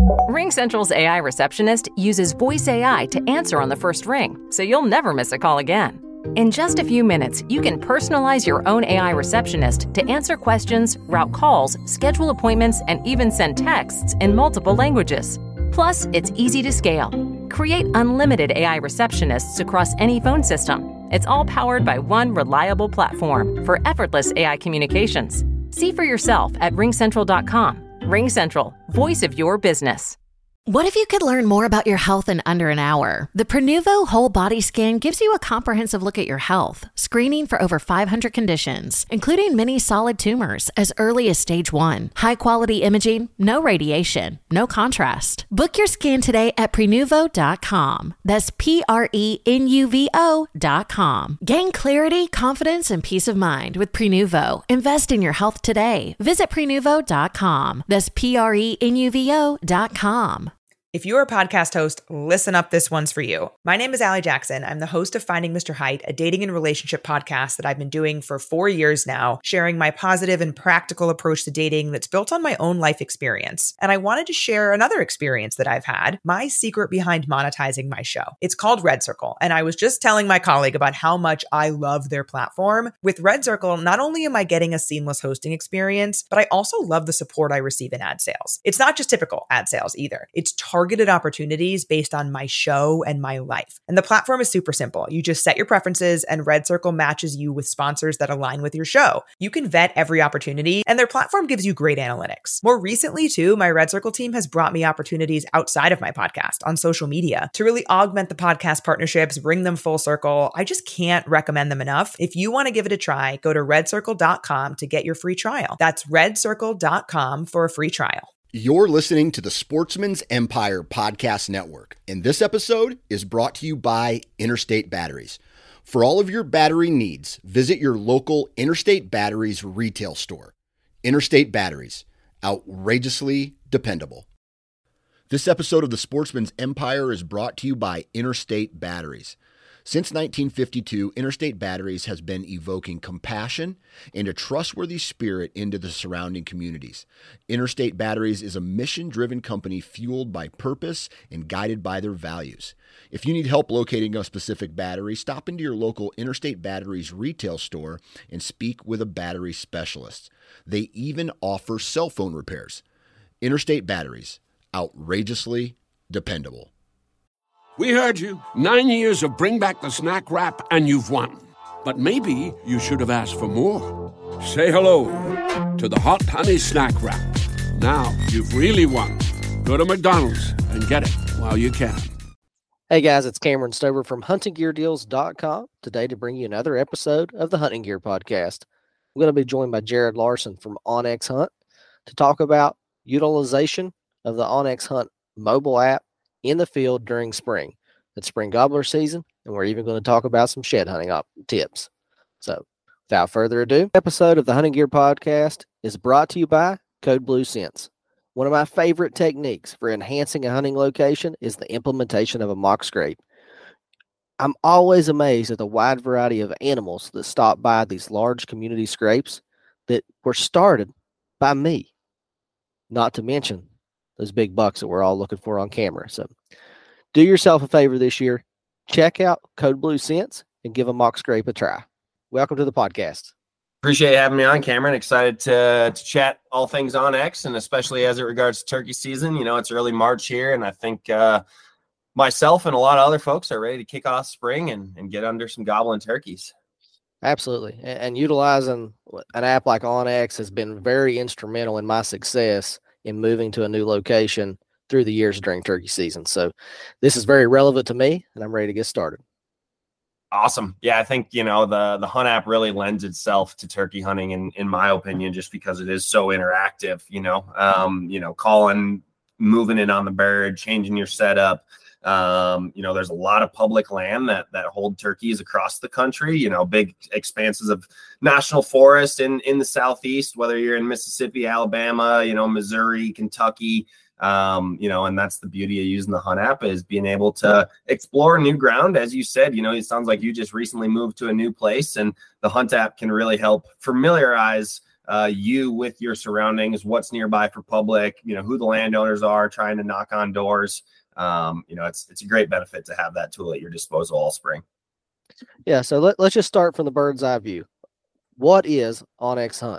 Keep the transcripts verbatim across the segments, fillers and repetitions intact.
RingCentral's A I receptionist uses voice A I to answer on the first ring, so you'll never miss a call again. In just a few minutes, you can personalize your own A I receptionist to answer questions, route calls, schedule appointments, and even send texts in multiple languages. Plus, it's easy to scale. Create unlimited A I receptionists across any phone system. It's all powered by one reliable platform for effortless A I communications. See for yourself at ring central dot com. RingCentral, voice of your business. What if you could learn more about your health in under an hour? The Prenuvo Whole Body Scan gives you a comprehensive look at your health, screening for over five hundred conditions, including many solid tumors as early as stage one. High-quality imaging, no radiation, no contrast. Book your scan today at prenuvo dot com. That's P R E N U V O dot com. Gain clarity, confidence, and peace of mind with Prenuvo. Invest in your health today. Visit prenuvo dot com. That's P R E N U V O dot com. If you're a podcast host, listen up, this one's for you. My name is Allie Jackson. I'm the host of Finding Mister Height, a dating and relationship podcast that I've been doing for four years now, sharing my positive and practical approach to dating that's built on my own life experience. And I wanted to share another experience that I've had, my secret behind monetizing my show. It's called Red Circle, and I was just telling my colleague about how much I love their platform. With Red Circle, not only am I getting a seamless hosting experience, but I also love the support I receive in ad sales. It's not just typical ad sales either. It's targeted targeted opportunities based on my show and my life. And the platform is super simple. You just set your preferences and Red Circle matches you with sponsors that align with your show. You can vet every opportunity and their platform gives you great analytics. More recently too, my Red Circle team has brought me opportunities outside of my podcast on social media to really augment the podcast partnerships, bring them full circle. I just can't recommend them enough. If you want to give it a try, go to red circle dot com to get your free trial. That's red circle dot com for a free trial. You're listening to the Sportsman's Empire Podcast Network, and this episode is brought to you by Interstate Batteries. For all of your battery needs, visit your local Interstate Batteries retail store. Interstate Batteries, outrageously dependable. This episode of the Sportsman's Empire is brought to you by Interstate Batteries. Since nineteen fifty-two, Interstate Batteries has been evoking compassion and a trustworthy spirit into the surrounding communities. Interstate Batteries is a mission-driven company fueled by purpose and guided by their values. If you need help locating a specific battery, stop into your local Interstate Batteries retail store and speak with a battery specialist. They even offer cell phone repairs. Interstate Batteries, outrageously dependable. We heard you. Nine years of Bring Back the Snack Wrap, and you've won. But maybe you should have asked for more. Say hello to the Hot Honey Snack Wrap. Now you've really won. Go to McDonald's and get it while you can. Hey guys, it's Cameron Stover from hunting gear deals dot com today to bring you another episode of the Hunting Gear Podcast. I'm going to be joined by Jared Larson from onX Hunt to talk about utilization of the onX Hunt mobile app in the field during spring. It's spring gobbler season, and we're even going to talk about some shed hunting op- tips. So, without further ado, episode of the Hunting Gear Podcast is brought to you by Code Blue Scents. One of my favorite techniques for enhancing a hunting location is the implementation of a mock scrape. I'm always amazed at the wide variety of animals that stop by these large community scrapes that were started by me, not to mention those big bucks that we're all looking for on camera. So do yourself a favor this year. Check out Code Blue Scents and give a mock scrape a try. Welcome to the podcast. Appreciate having me on, Cameron. Excited to, to chat all things onX, and especially as it regards to turkey season. You know, it's early March here, and I think uh, myself and a lot of other folks are ready to kick off spring and, and get under some gobbling turkeys. Absolutely. And, and utilizing an app like onX has been very instrumental in my success in moving to a new location through the years during turkey season. So this is very relevant to me, and I'm ready to get started. Awesome. Yeah, I think, you know, the, the Hunt app really lends itself to turkey hunting, in, in my opinion, just because it is so interactive, you know, um, you know, calling, moving it on the bird, changing your setup. Um, you know, there's a lot of public land that that hold turkeys across the country, you know, big expanses of national forest in, in the Southeast, whether you're in Mississippi, Alabama, you know, Missouri, Kentucky, um, you know, and that's the beauty of using the Hunt app, is being able to explore new ground. As you said, you know, it sounds like you just recently moved to a new place, and the Hunt app can really help familiarize uh, you with your surroundings, what's nearby for public, you know, who the landowners are, trying to knock on doors. Um, you know, it's it's a great benefit to have that tool at your disposal all spring. Yeah, so let, let's just start from the bird's eye view. What is onX Hunt?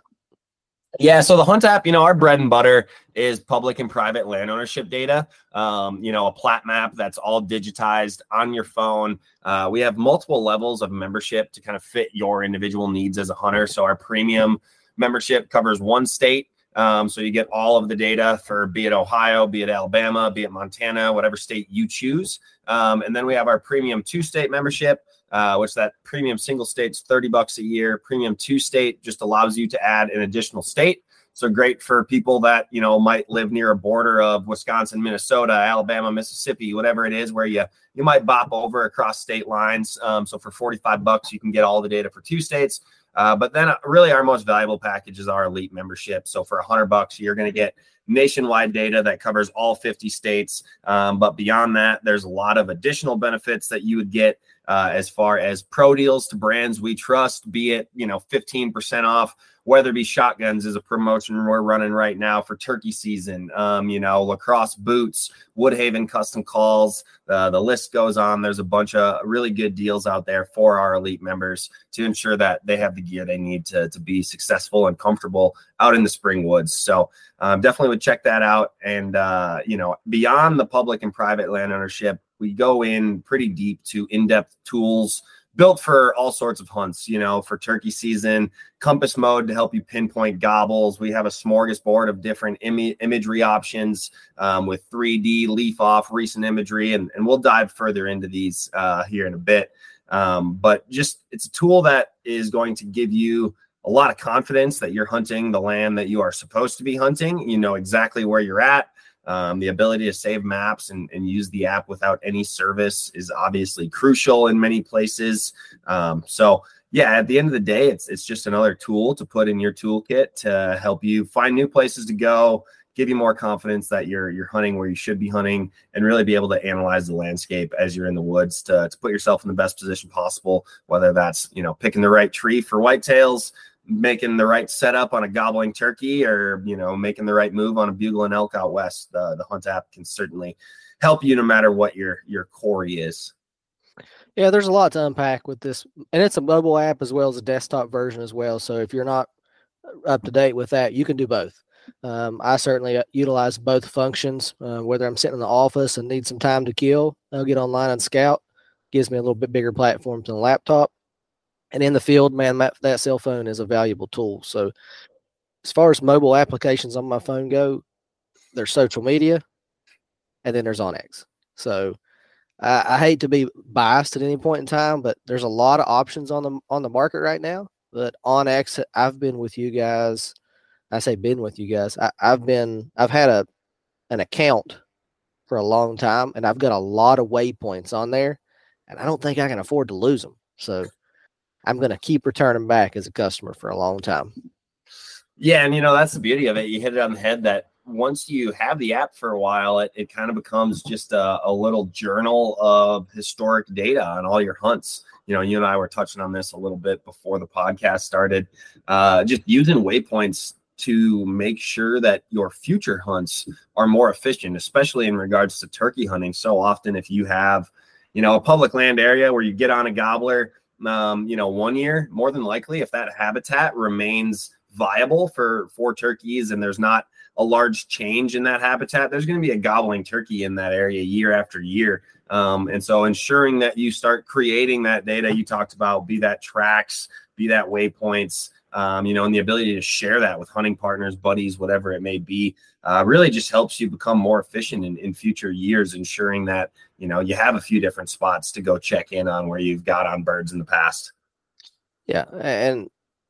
Yeah, so the Hunt app, you know, our bread and butter is public and private land ownership data. Um, you know, a plat map that's all digitized on your phone. Uh, we have multiple levels of membership to kind of fit your individual needs as a hunter. So our premium membership covers one state. Um, so you get all of the data for be it Ohio, be it Alabama, be it Montana, whatever state you choose. Um, and then we have our premium two state membership, uh, which that premium single state's thirty bucks a year. Premium two state just allows you to add an additional state. So great for people that, you know, might live near a border of Wisconsin, Minnesota, Alabama, Mississippi, whatever it is, where you, you might bop over across state lines. Um, so for forty-five bucks, you can get all the data for two states. Uh, but then uh, really our most valuable package is our elite membership. So for a hundred bucks, you're going to get nationwide data that covers all fifty states. Um, but beyond that, there's a lot of additional benefits that you would get uh, as far as pro deals to brands we trust, be it, you know, fifteen percent off. Weatherby Shotguns is a promotion we're running right now for turkey season. Um, you know, Lacrosse boots, Woodhaven custom calls, uh, the list goes on. There's a bunch of really good deals out there for our elite members to ensure that they have the gear they need to, to be successful and comfortable out in the spring woods. So um, definitely would check that out. And, uh, you know, beyond the public and private land ownership, we go in pretty deep to in-depth tools built for all sorts of hunts, you know, for turkey season, compass mode to help you pinpoint gobbles. We have a smorgasbord of different Im- imagery options um, with three D, leaf off, recent imagery, and, and we'll dive further into these uh, here in a bit. Um, but just it's a tool that is going to give you a lot of confidence that you're hunting the land that you are supposed to be hunting. You know exactly where you're at. Um, the ability to save maps and, and use the app without any service is obviously crucial in many places. Um, so yeah, at the end of the day, it's it's just another tool to put in your toolkit to help you find new places to go, give you more confidence that you're you're hunting where you should be hunting, and really be able to analyze the landscape as you're in the woods to, to put yourself in the best position possible, whether that's, you know, picking the right tree for whitetails, making the right setup on a gobbling turkey, or, you know, making the right move on a bugle and elk out west. Uh, the Hunt app can certainly help you no matter what your your quarry is. Yeah, there's a lot to unpack with this, and it's a mobile app as well as a desktop version as well. So if you're not up to date with that, you can do both. Um, I certainly utilize both functions. Uh, whether I'm sitting in the office and need some time to kill, I'll get online and scout. Gives me a little bit bigger platform than a laptop. And in the field, man, that, that cell phone is a valuable tool. So as far as mobile applications on my phone go, there's social media, and then there's onX. So I, I hate to be biased at any point in time, but there's a lot of options on the on the market right now. But onX, I've been with you guys. I say been with you guys. I, I've been I've had a an account for a long time, and I've got a lot of waypoints on there, and I don't think I can afford to lose them. So I'm going to keep returning back as a customer for a long time. Yeah. And, you know, that's the beauty of it. You hit it on the head that once you have the app for a while, it, it kind of becomes just a, a little journal of historic data on all your hunts. You know, you and I were touching on this a little bit before the podcast started, uh, just using waypoints to make sure that your future hunts are more efficient, especially in regards to turkey hunting. So often if you have, you know, a public land area where you get on a gobbler, Um, you know, one year, more than likely, if that habitat remains viable for, for turkeys and there's not a large change in that habitat, there's going to be a gobbling turkey in that area year after year. Um, and so ensuring that you start creating that data you talked about, be that tracks, be that waypoints, um, you know, and the ability to share that with hunting partners, buddies, whatever it may be, uh, really just helps you become more efficient in, in future years, ensuring that, you know, you have a few different spots to go check in on where you've got on birds in the past. Yeah. And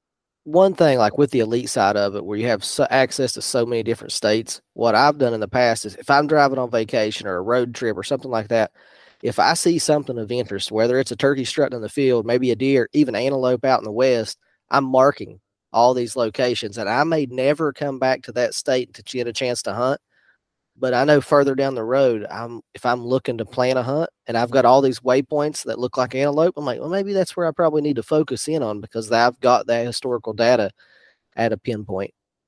one thing, like with the elite side of it, where you have so access to so many different states, what I've done in the past is if I'm driving on vacation or a road trip or something like that, if I see something of interest, whether it's a turkey strutting in the field, maybe a deer, even antelope out in the west, I'm marking all these locations, and I may never come back to that state to get a chance to hunt. But I know further down the road, I'm if I'm looking to plan a hunt and I've got all these waypoints that look like antelope, I'm like, well, maybe that's where I probably need to focus in on, because I've got that historical data at a pinpoint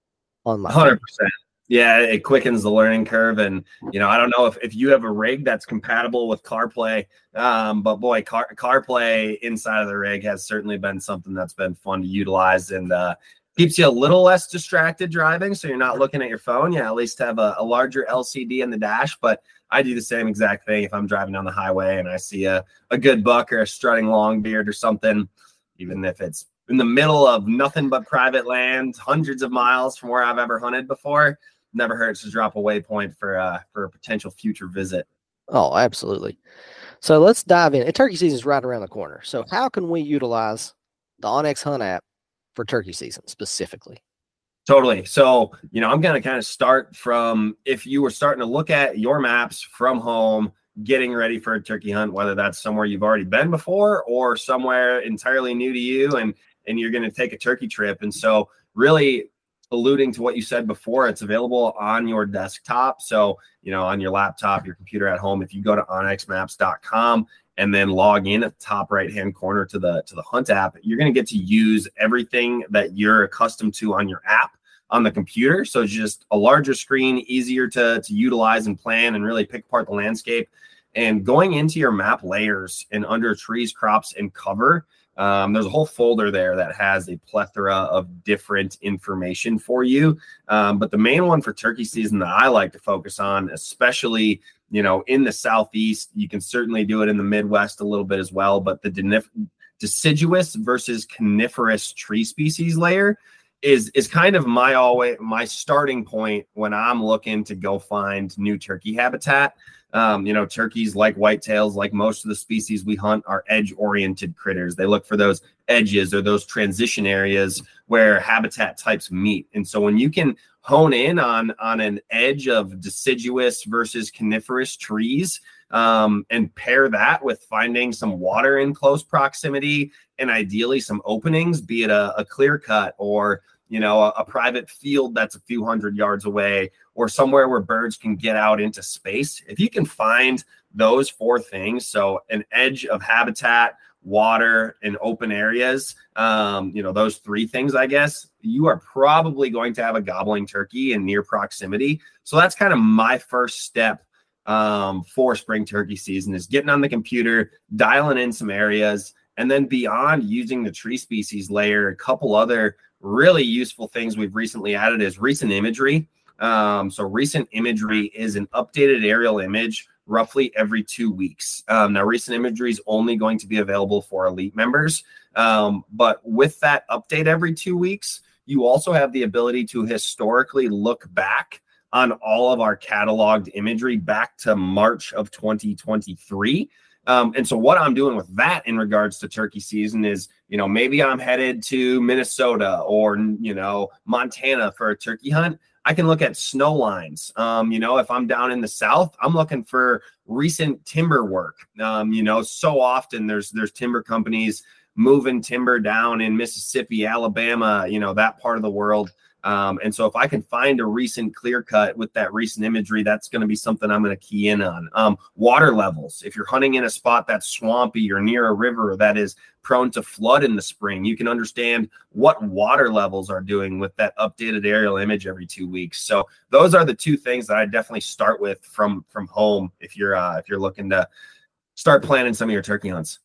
on my one hundred percent. Yeah, it quickens the learning curve. And, you know, I don't know if, if you have a rig that's compatible with CarPlay, um, but boy, car, CarPlay inside of the rig has certainly been something that's been fun to utilize and uh, keeps you a little less distracted driving. So you're not looking at your phone. You at least have a, a larger L C D in the dash. But I do the same exact thing if I'm driving down the highway and I see a, a good buck or a strutting long beard or something, even if it's in the middle of nothing but private land, hundreds of miles from where I've ever hunted before. Never hurts to drop a waypoint for uh for a potential future visit. Oh, absolutely. So let's dive in. Turkey season is right around the corner. So how can we utilize the onX Hunt app for turkey season specifically? Totally. So, you know, I'm going to kind of start from if you were starting to look at your maps from home, getting ready for a turkey hunt, whether that's somewhere you've already been before or somewhere entirely new to you, and and you're going to take a turkey trip. And so really alluding to what you said before, it's available on your desktop. So, you know, on your laptop, your computer at home, if you go to onX maps dot com and then log in at the top right-hand corner to the, to the Hunt app, you're going to get to use everything that you're accustomed to on your app on the computer. So it's just a larger screen, easier to, to utilize and plan and really pick apart the landscape. And going into your map layers and under trees, crops, and cover, Um, there's a whole folder there that has a plethora of different information for you. Um, but the main one for turkey season that I like to focus on, especially, you know, in the Southeast, you can certainly do it in the Midwest a little bit as well. But the denif- deciduous versus coniferous tree species layer is, is kind of my always, my starting point when I'm looking to go find new turkey habitat. Um, you know, turkeys, like whitetails, like most of the species we hunt, are edge-oriented critters. They look for those edges or those transition areas where habitat types meet. And so when you can hone in on, on an edge of deciduous versus coniferous trees, um, and pair that with finding some water in close proximity and ideally some openings, be it a, a clear cut or, you know, a, a private field that's a few hundred yards away, or somewhere where birds can get out into space. If you can find those four things, so an edge of habitat, water, and open areas, um, you know, those three things, I guess, you are probably going to have a gobbling turkey in near proximity. So that's kind of my first step um, for spring turkey season, is getting on the computer, dialing in some areas, and then beyond using the tree species layer, a couple other really useful things we've recently added is recent imagery. Um, so recent imagery is an updated aerial image roughly every two weeks. Um, now, recent imagery is only going to be available for elite members. Um, but with that update every two weeks, you also have the ability to historically look back on all of our cataloged imagery back to March of twenty twenty-three. Um, and so what I'm doing with that in regards to turkey season is, you know, maybe I'm headed to Minnesota or, you know, Montana for a turkey hunt. I can look at snow lines. Um, you know, if I'm down in the South, I'm looking for recent timber work. Um, you know, so often there's there's timber companies moving timber down in Mississippi, Alabama, you know, that part of the world. Um, and so if I can find a recent clear cut with that recent imagery, that's going to be something I'm going to key in on. Um, water levels. If you're hunting in a spot that's swampy or near a river that is prone to flood in the spring, you can understand what water levels are doing with that updated aerial image every two weeks. So those are the two things that I definitely start with from, from home if you're uh, if you're looking to start planning some of your turkey hunts.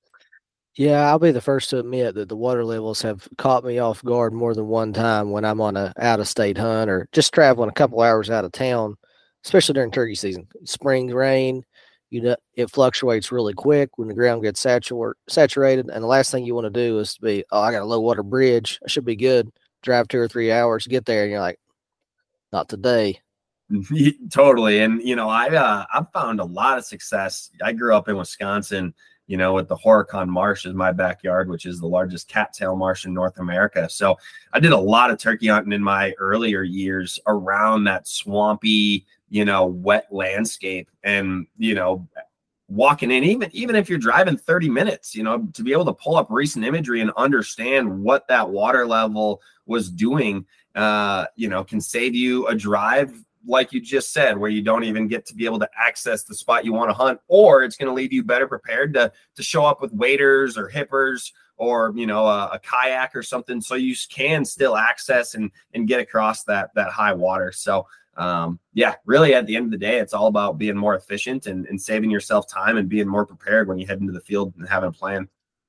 Yeah, I'll be the first to admit that the water levels have caught me off guard more than one time when I'm on a out-of-state hunt or just traveling a couple hours out of town, especially during turkey season. Spring rain, you know, it fluctuates really quick when the ground gets satur- saturated, and the last thing you want to do is to be, oh, I got a low-water bridge. I should be good. Drive two or three hours, get there, and you're like, not today. Totally. And, you know, I, uh, I've found a lot of success. I grew up in Wisconsin, you know, with the Horicon Marsh is my backyard, which is the largest cattail marsh in North America. So I did a lot of turkey hunting in my earlier years around that swampy, you know, wet landscape. And, you know, walking in, even, even if you're driving thirty minutes, you know, to be able to pull up recent imagery and understand what that water level was doing, uh, you know, can save you a drive, like you just said, where you don't even get to be able to access the spot you want to hunt, or it's going to leave you better prepared to, to show up with waders or hippers or, you know, a, a kayak or something. So you can still access and, and get across that, that high water. So um, yeah, really at the end of the day, it's all about being more efficient and, and saving yourself time and being more prepared when you head into the field and having a plan.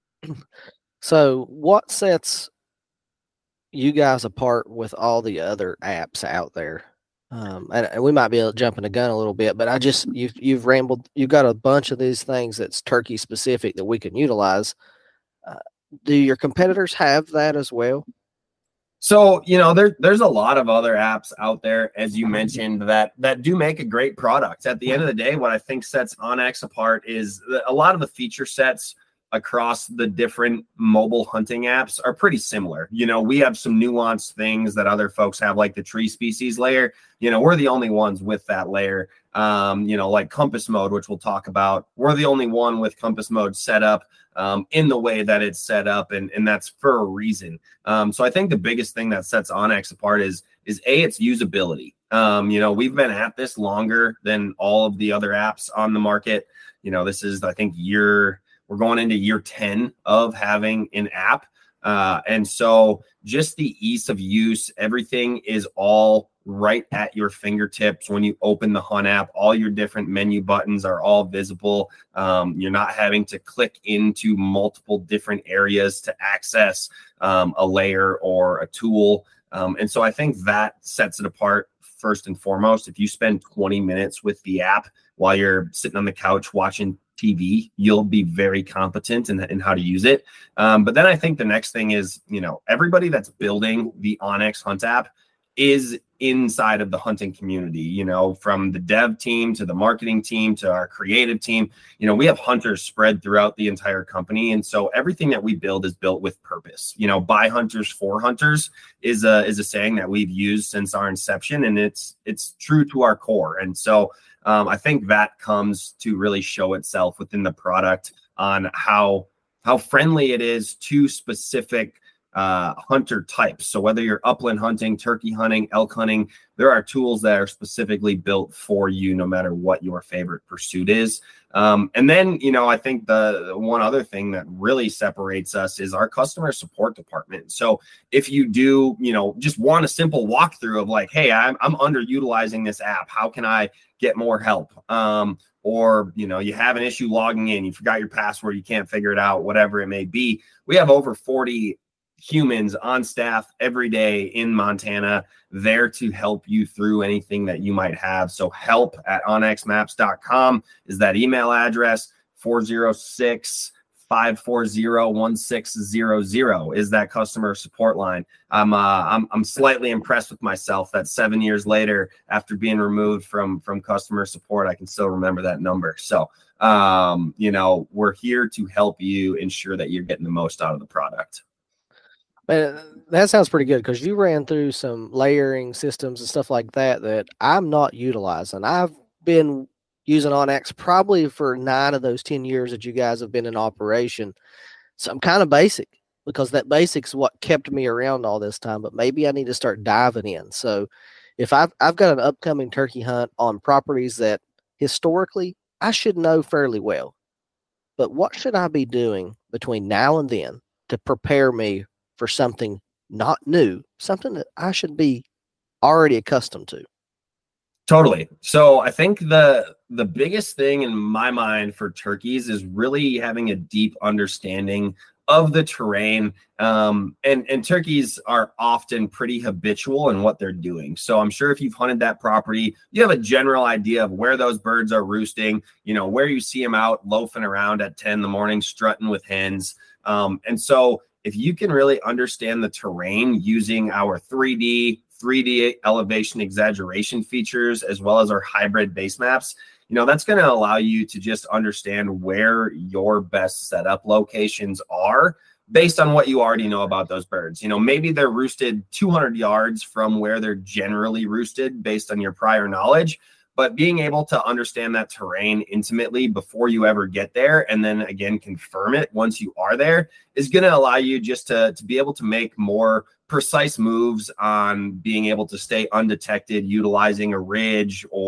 So what sets you guys apart with all the other apps out there? Um, and, and we might be jumping the gun a little bit, but I just, you've, you've rambled, you've got a bunch of these things that's turkey specific that we can utilize. Uh, do your competitors have that as well? So, you know, there, there's a lot of other apps out there, as you mentioned, that that do make a great product. At the end of the day, what I think sets onX apart is a lot of the feature sets across the different mobile hunting apps are pretty similar. You know, we have some nuanced things that other folks have, like the tree species layer. You know, we're the only ones with that layer. Um, you know, like compass mode, which we'll talk about. We're the only one with compass mode set up um, in the way that it's set up, and, and that's for a reason. Um, so I think the biggest thing that sets onX apart is, is A, its usability. Um, you know, we've been at this longer than all of the other apps on the market. You know, this is, I think, year... We're going into year ten of having an app. Uh, and so just the ease of use, everything is all right at your fingertips. When you open the Hunt app, all your different menu buttons are all visible. Um, you're not having to click into multiple different areas to access um, a layer or a tool. Um, and so I think that sets it apart first and foremost. If you spend twenty minutes with the app while you're sitting on the couch watching T V, you'll be very competent in, in how to use it. Um, but then I think the next thing is, you know, everybody that's building the onX Hunt app is inside of the hunting community, you know, from the dev team to the marketing team to our creative team. You know, we have hunters spread throughout the entire company. And so everything that we build is built with purpose. You know, by hunters for hunters is a, is a saying that we've used since our inception, and it's, it's true to our core. And so Um, I think that comes to really show itself within the product on how how friendly it is to specific uh, hunter types. So whether you're upland hunting, turkey hunting, elk hunting, there are tools that are specifically built for you, no matter what your favorite pursuit is. Um, and then, you know, I think the, the one other thing that really separates us is our customer support department. So if you do, you know, just want a simple walkthrough of like, hey, I'm, I'm underutilizing this app, how can I get more help? Um, or, you know, you have an issue logging in, you forgot your password, you can't figure it out, whatever it may be. We have over forty humans on staff every day in Montana there to help you through anything that you might have. So help at onx maps dot com is that email address. Four oh six, five four zero, one six zero zero is that customer support line. I'm uh, I'm I'm slightly impressed with myself that seven years later, after being removed from from customer support, I can still remember that number. So um, you know, we're here to help you ensure that you're getting the most out of the product. Man, that sounds pretty good, because you ran through some layering systems and stuff like that that I'm not utilizing. I've been using onX probably for nine of those ten years that you guys have been in operation. So I'm kind of basic, because that basic's what kept me around all this time, but maybe I need to start diving in. So if I've, I've got an upcoming turkey hunt on properties that historically I should know fairly well, but what should I be doing between now and then to prepare me for something not new, something that I should be already accustomed to? Totally. So I think the the biggest thing in my mind for turkeys is really having a deep understanding of the terrain. Um, and, and turkeys are often pretty habitual in what they're doing. So I'm sure if you've hunted that property, you have a general idea of where those birds are roosting, you know, where you see them out loafing around at ten in the morning, strutting with hens. Um, and so if you can really understand the terrain using our three D, three D elevation exaggeration features, as well as our hybrid base maps, you know, that's going to allow you to just understand where your best setup locations are based on what you already know about those birds. You know, maybe they're roosted two hundred yards from where they're generally roosted based on your prior knowledge. But being able to understand that terrain intimately before you ever get there, and then again confirm it once you are there, is going to allow you just to, to be able to make more precise moves on being able to stay undetected, utilizing a ridge or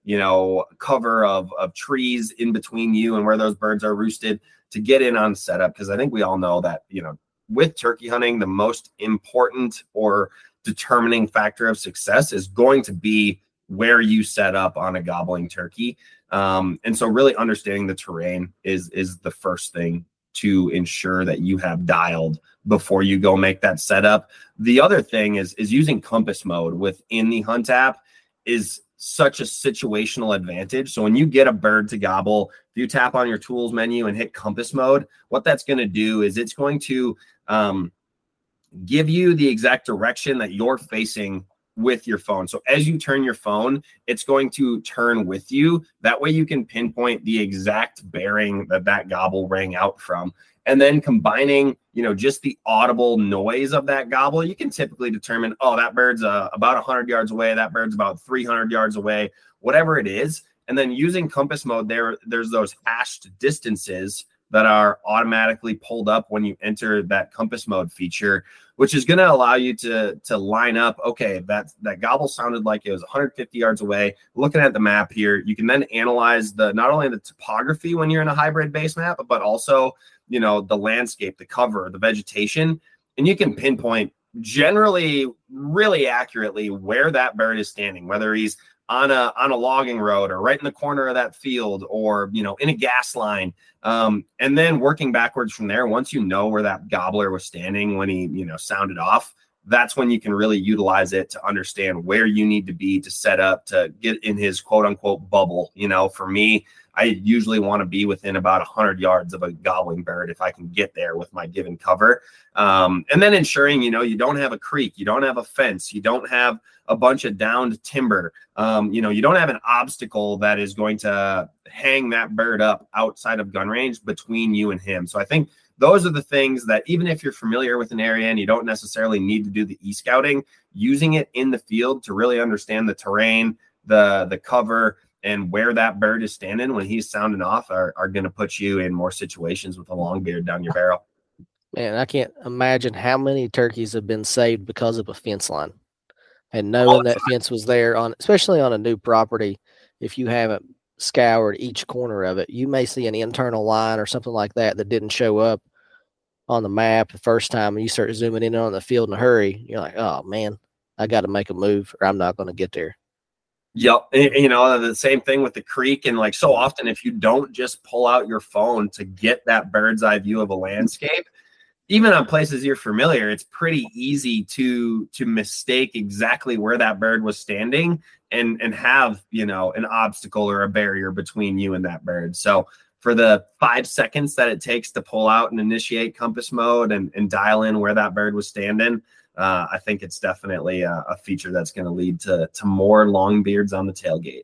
you know, cover of, of trees in between you and where those birds are roosted to get in on setup. Because I think we all know that, you know, with turkey hunting, the most important or determining factor of success is going to be where you set up on a gobbling turkey. Um, and so really understanding the terrain is, is the first thing to ensure that you have dialed before you go make that setup. The other thing is, is using compass mode within the Hunt app is such a situational advantage. So when you get a bird to gobble, if you tap on your tools menu and hit compass mode, what that's going to do is it's going to um, give you the exact direction that you're facing with your phone. So as you turn your phone, it's going to turn with you. That way you can pinpoint the exact bearing that that gobble rang out from. And then combining, you know, just the audible noise of that gobble, you can typically determine, oh, that bird's uh, about one hundred yards away. That bird's about three hundred yards away, whatever it is. And then using compass mode, there, there's those hashed distances that are automatically pulled up when you enter that compass mode feature, which is going to allow you to, to line up, okay, that, that gobble sounded like it was one hundred fifty yards away. Looking at the map here, you can then analyze the not only the topography when you're in a hybrid base map, but also, you know, the landscape, the cover, the vegetation, and you can pinpoint generally really accurately where that bird is standing, whether he's on a on a logging road or right in the corner of that field or, you know, in a gas line. Um, and then working backwards from there, once you know where that gobbler was standing when he, you know, sounded off, that's when you can really utilize it to understand where you need to be to set up to get in his quote unquote bubble. You know, for me, I usually want to be within about one hundred yards of a gobbling bird if I can get there with my given cover. Um, and then ensuring, you know, you don't have a creek, you don't have a fence, you don't have a bunch of downed timber. Um, you know, you don't have an obstacle that is going to hang that bird up outside of gun range between you and him. So I think those are the things that even if you're familiar with an area and you don't necessarily need to do the e-scouting, using it in the field to really understand the terrain, the, the cover, and where that bird is standing when he's sounding off are, are going to put you in more situations with a long beard down your barrel. Man, I can't imagine how many turkeys have been saved because of a fence line. And knowing that fence was there on, especially on a new property, if you haven't scoured each corner of it, you may see an internal line or something like that that didn't show up on the map the first time, and you start zooming in on the field in a hurry. You're like, oh man, I got to make a move or I'm not going to get there. Yep. You know, the same thing with the creek. And like so often, if you don't just pull out your phone to get that bird's eye view of a landscape, even on places you're familiar, it's pretty easy to to mistake exactly where that bird was standing and and have, you know, an obstacle or a barrier between you and that bird. So for the five seconds that it takes to pull out and initiate compass mode and, and dial in where that bird was standing, uh, I think it's definitely a, a feature that's going to lead to to more long beards on the tailgate.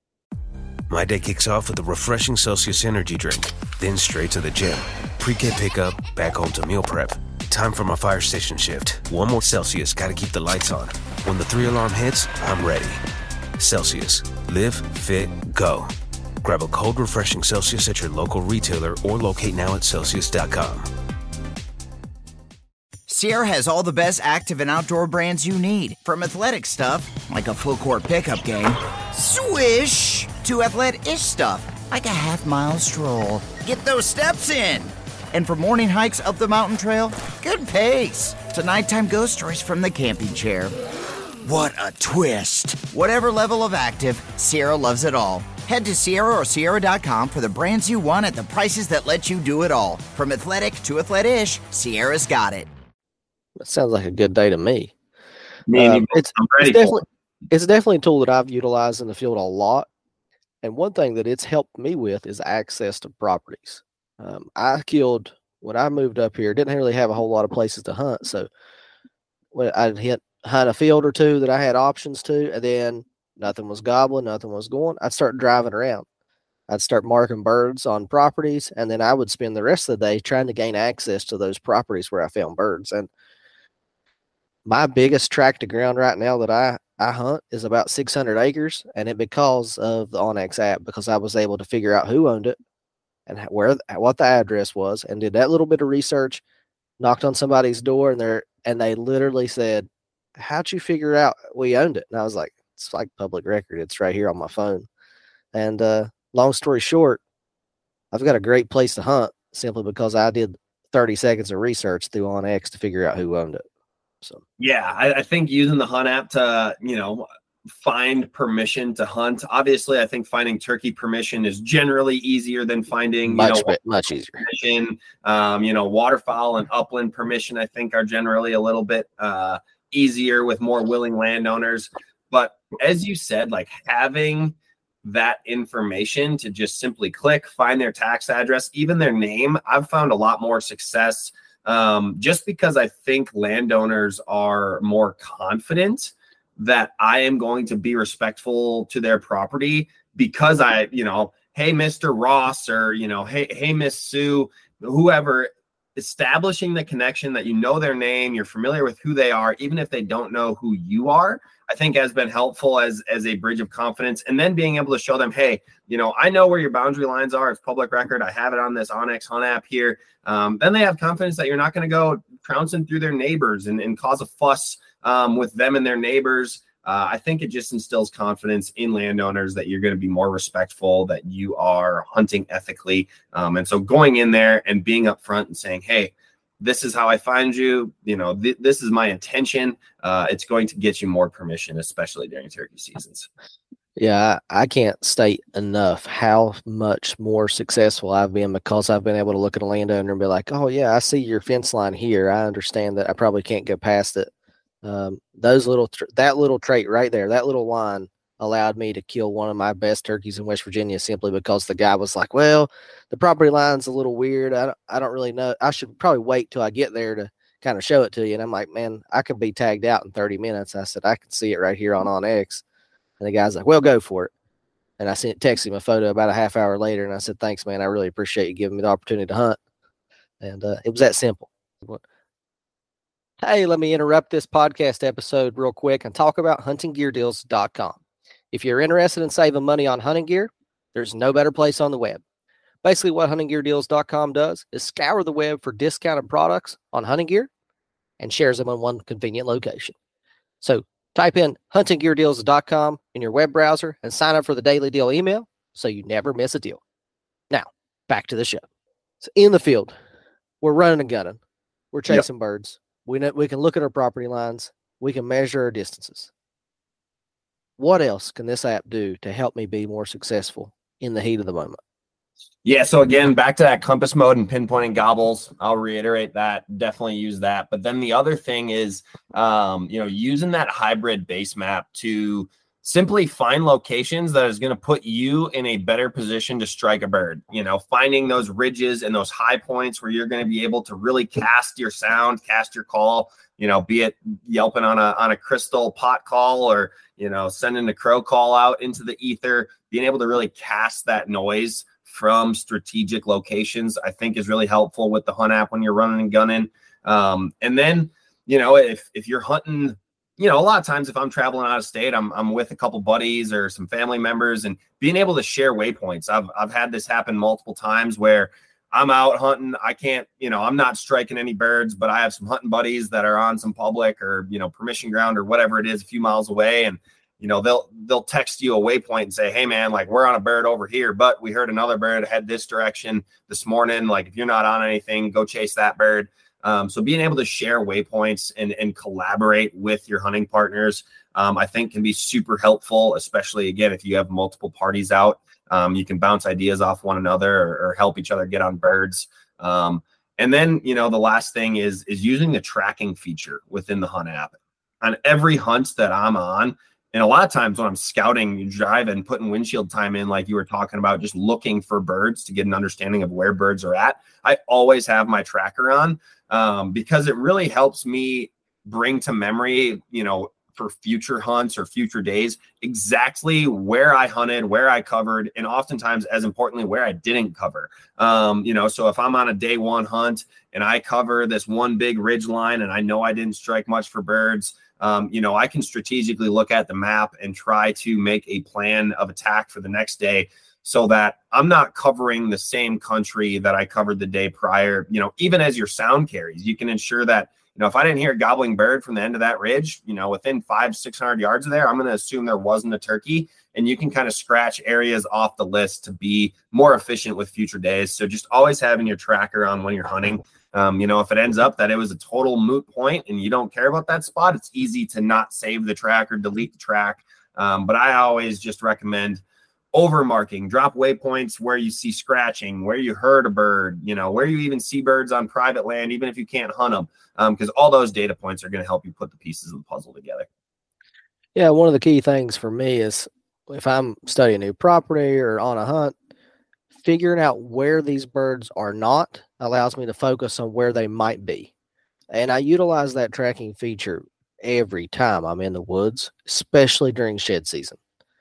My day kicks off with a refreshing Celsius energy drink, then straight to the gym. Pre-K pickup, back home to meal prep. Time for my fire station shift. One more Celsius, gotta keep the lights on. When the three alarm hits, I'm ready. Celsius, live, fit, go. Grab a cold, refreshing Celsius at your local retailer or locate now at Celsius dot com. Sierra has all the best active and outdoor brands you need. From athletic stuff, like a full court pickup game, swish, to athletic-ish stuff, like a half-mile stroll. Get those steps in. And for morning hikes up the mountain trail, good pace. To nighttime ghost stories from the camping chair. What a twist. Whatever level of active, Sierra loves it all. Head to Sierra or Sierra dot com for the brands you want at the prices that let you do it all. From athletic to athletic-ish, Sierra's got it. That sounds like a good day to me. me um, it's, I'm ready it's, definitely, for it. it's definitely a tool that I've utilized in the field a lot. And one thing that it's helped me with is access to properties. Um, I killed, when I moved up here, didn't really have a whole lot of places to hunt. So when I'd hit, hunt a field or two that I had options to, and then nothing was gobbling, nothing was going, I'd start driving around. I'd start marking birds on properties, and then I would spend the rest of the day trying to gain access to those properties where I found birds. And my biggest tract of ground right now that I, I hunt is about six hundred acres, and it because of the onX app, because I was able to figure out who owned it and where, what the address was, and did that little bit of research, knocked on somebody's door, and they're, and they literally said, how'd you figure out we owned it? And I was like, it's like public record. It's right here on my phone. And uh, long story short, I've got a great place to hunt simply because I did thirty seconds of research through OnX to figure out who owned it. So yeah, I, I think using the Hunt app to, you know, find permission to hunt. Obviously, I think finding turkey permission is generally easier than finding, much, you know, bit, much easier. Permission. Um, you know, waterfowl and upland permission, I think, are generally a little bit uh, easier with more willing landowners. But as you said, like having that information to just simply click, find their tax address, even their name, I've found a lot more success um, just because I think landowners are more confident that I am going to be respectful to their property because I, you know, hey, Mister Ross, or, you know, hey, hey, Miss Sue, whoever, establishing the connection that you know their name, you're familiar with who they are, even if they don't know who you are, I think has been helpful as, as a bridge of confidence. And then being able to show them, hey, you know, I know where your boundary lines are. It's public record. I have it on this OnX Hunt app here. Um, then they have confidence that you're not going to go trouncing through their neighbors and, and cause a fuss um, with them and their neighbors. Uh, I think it just instills confidence in landowners that you're going to be more respectful, that you are hunting ethically. Um, and so going in there and being upfront and saying, hey, this is how I find you, you know, th- this is my intention. Uh, it's going to get you more permission, especially during turkey seasons. Yeah, I, I can't state enough how much more successful I've been because I've been able to look at a landowner and be like, oh, yeah, I see your fence line here. I understand that I probably can't go past it. Um, those little, tr- that little trait right there, that little line allowed me to kill one of my best turkeys in West Virginia simply because the guy was like, well, the property line's a little weird. I don't, I don't really know. I should probably wait till I get there to kind of show it to you. And I'm like, man, I could be tagged out in thirty minutes. I said, I can see it right here on OnX. And the guy's like, well, go for it. And I sent, texted him a photo about a half hour later. And I said, thanks, man. I really appreciate you giving me the opportunity to hunt. And uh, it was that simple. Hey, let me interrupt this podcast episode real quick and talk about hunting gear deals dot com. If you're interested in saving money on hunting gear, there's no better place on the web. Basically, what hunting gear deals dot com does is scour the web for discounted products on hunting gear and shares them in one convenient location. So type in hunting gear deals dot com in your web browser and sign up for the daily deal email so you never miss a deal. Now, back to the show. So in the field, we're running and gunning. We're chasing yep. birds. We know, we can look at our property lines. We can measure our distances. What else can this app do to help me be more successful in the heat of the moment? Yeah, so again, back to that compass mode and pinpointing gobbles. I'll reiterate that. Definitely use that. But then the other thing is, um, you know, using that hybrid base map to simply find locations that is going to put you in a better position to strike a bird. You know, finding those ridges and those high points where you're going to be able to really cast your sound, cast your call, you know, be it yelping on a on a crystal pot call or, you know, sending a crow call out into the ether, being able to really cast that noise from strategic locations, I think is really helpful with the Hunt app when you're running and gunning. Um, and then, you know, if if you're hunting, you know, a lot of times if I'm traveling out of state, I'm I'm with a couple buddies or some family members, and being able to share waypoints. I've I've had this happen multiple times where I'm out hunting. I can't, you know, I'm not striking any birds, but I have some hunting buddies that are on some public or, you know, permission ground or whatever it is a few miles away. And, you know, they'll, they'll text you a waypoint and say, hey man, like we're on a bird over here, but we heard another bird head this direction this morning. Like if you're not on anything, go chase that bird. Um, so being able to share waypoints and, and collaborate with your hunting partners, um, I think can be super helpful, especially again, if you have multiple parties out. Um, you can bounce ideas off one another or, or help each other get on birds. Um, and then, you know, the last thing is, is using the tracking feature within the Hunt app. On every hunt that I'm on, and a lot of times when I'm scouting, driving, putting windshield time in, like you were talking about, just looking for birds to get an understanding of where birds are at, I always have my tracker on um, because it really helps me bring to memory, you know, for future hunts or future days, exactly where I hunted, where I covered, and oftentimes, as importantly, where I didn't cover. Um, you know, so if I'm on a day one hunt and I cover this one big ridge line and I know I didn't strike much for birds, um, you know, I can strategically look at the map and try to make a plan of attack for the next day so that I'm not covering the same country that I covered the day prior. You know, even as your sound carries, you can ensure that, you know, if I didn't hear a gobbling bird from the end of that ridge, you know, within five, six hundred yards of there, I'm going to assume there wasn't a turkey. and you can kind of scratch areas off the list to be more efficient with future days. So just always having your tracker on when you're hunting. Um, you know, if it ends up that it was a total moot point and you don't care about that spot, it's easy to not save the track or delete the track. Um, but I always just recommend over marking, drop waypoints where you see scratching, where you heard a bird, you know, where you even see birds on private land, even if you can't hunt them, because um, all those data points are going to help you put the pieces of the puzzle together. Yeah, one of the key things for me is if I'm studying new property or on a hunt, figuring out where these birds are not allows me to focus on where they might be. And I utilize that tracking feature every time I'm in the woods, especially during shed season.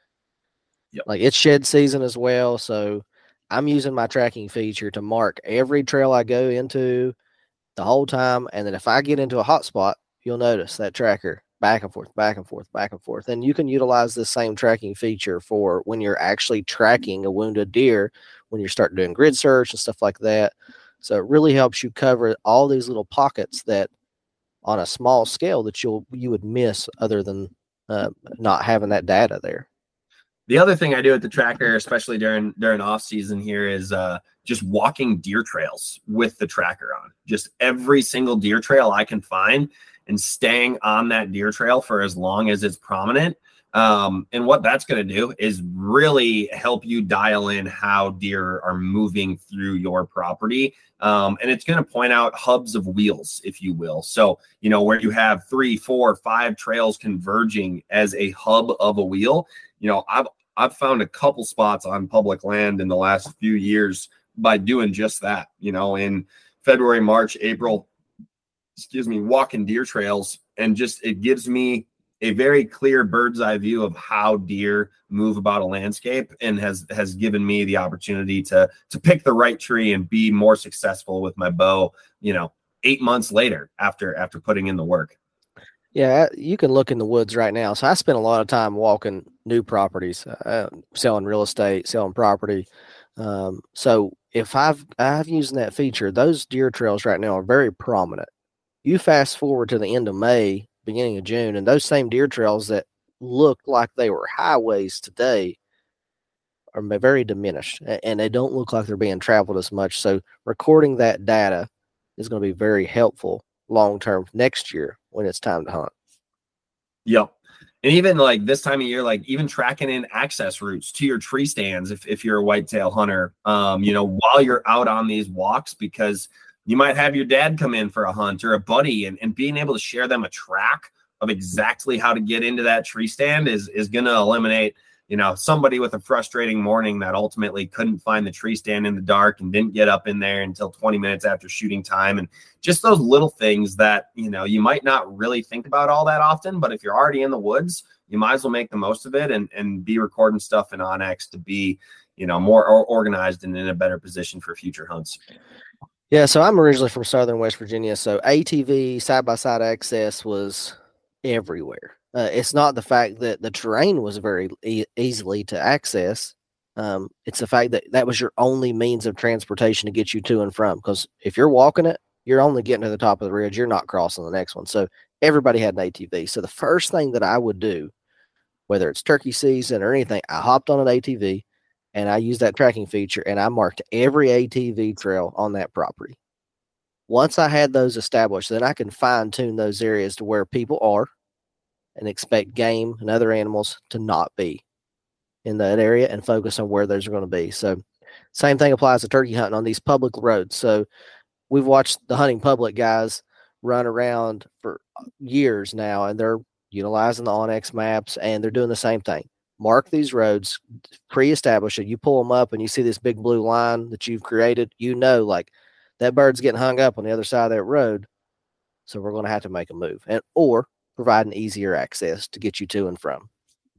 Yep. Like it's shed season as well. So I'm using my tracking feature to mark every trail I go into the whole time. And then if I get into a hot spot, you'll notice that tracker back and forth, back and forth, back and forth. And you can utilize this same tracking feature for when you're actually tracking a wounded deer, when you start doing grid search and stuff like that. So it really helps you cover all these little pockets that on a small scale that you'll, you would miss other than uh, not having that data there. The other thing I do at the tracker, especially during during off season here, is uh, just walking deer trails with the tracker on. Just every single deer trail I can find and staying on that deer trail for as long as it's prominent. Um, and what that's going to do is really help you dial in how deer are moving through your property. Um, and it's going to point out hubs of wheels, if you will. So, you know, where you have three, four, five trails converging as a hub of a wheel, you know, I've I've found a couple spots on public land in the last few years by doing just that, you know, in February, March, April, excuse me, walking deer trails. And just, it gives me a very clear bird's eye view of how deer move about a landscape, and has, has given me the opportunity to, to pick the right tree and be more successful with my bow, you know, eight months later after, after putting in the work. Yeah, you can look in the woods right now. So I spend a lot of time walking new properties, uh, selling real estate, selling property. Um, so if I've I've used that feature, those deer trails right now are very prominent. You fast forward to the end of May, beginning of June, and those same deer trails that looked like they were highways today are very diminished, and they don't look like they're being traveled as much. So recording that data is going to be very helpful long-term next year when it's time to hunt. Yep. And even like this time of year, like even tracking in access routes to your tree stands, if, if you're a whitetail hunter, um, you know, while you're out on these walks, because you might have your dad come in for a hunt or a buddy, and, and being able to share them a track of exactly how to get into that tree stand is, is going to eliminate, you know, somebody with a frustrating morning that ultimately couldn't find the tree stand in the dark and didn't get up in there until twenty minutes after shooting time. And just those little things that, you know, you might not really think about all that often, but if you're already in the woods, you might as well make the most of it and, and be recording stuff in OnX to be, you know, more organized and in a better position for future hunts. Yeah. So I'm originally from Southern West Virginia. So A T V side-by-side access was everywhere. Uh, it's not the fact that the terrain was very e- easily to access. Um, it's the fact that that was your only means of transportation to get you to and from. Because if you're walking it, you're only getting to the top of the ridge. You're not crossing the next one. So everybody had an A T V. So the first thing that I would do, whether it's turkey season or anything, I hopped on an A T V and I used that tracking feature and I marked every A T V trail on that property. Once I had those established, then I can fine tune those areas to where people are and expect game and other animals to not be in that area and focus on where those are going to be. So same thing applies to turkey hunting on these public roads. So we've watched the hunting public guys run around for years now, and they're utilizing the OnX maps, and they're doing the same thing. Mark these roads, pre-establish it. You pull them up and you see this big blue line that you've created, you know, like that bird's getting hung up on the other side of that road. So we're going to have to make a move, and, or provide an easier access to get you to and from.